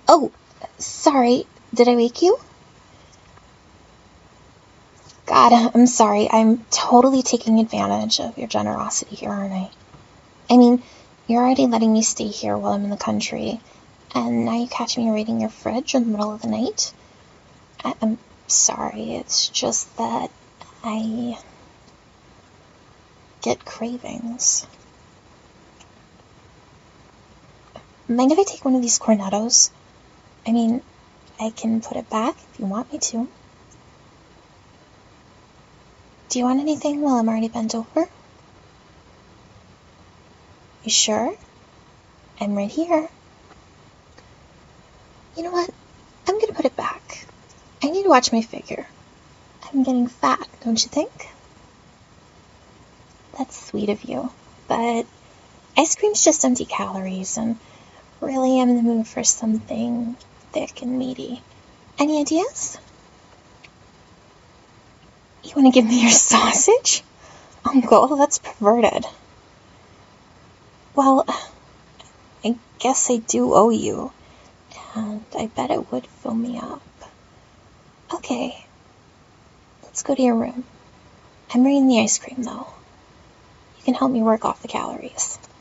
Oh, sorry. Did I wake you? God, I'm sorry. I'm totally taking advantage of your generosity here, aren't I? I mean, you're already letting me stay here while I'm in the country, and now you catch me raiding your fridge in the middle of the night? I'm sorry. It's just that I get cravings. Mind if I take one of these cornettos? I mean, I can put it back if you want me to. Do you want anything while I'm already bent over? You sure? I'm right here. You know what? I'm gonna put it back. I need to watch my figure. I'm getting fat, don't you think? That's sweet of you, but ice cream's just empty calories, and really I'm in the mood for something thick and meaty. Any ideas? You want to give me your sausage? Uncle, that's perverted. Well, I guess I do owe you, and I bet it would fill me up. Okay, let's go to your room. I'm bringing the ice cream, though. You can help me work off the calories.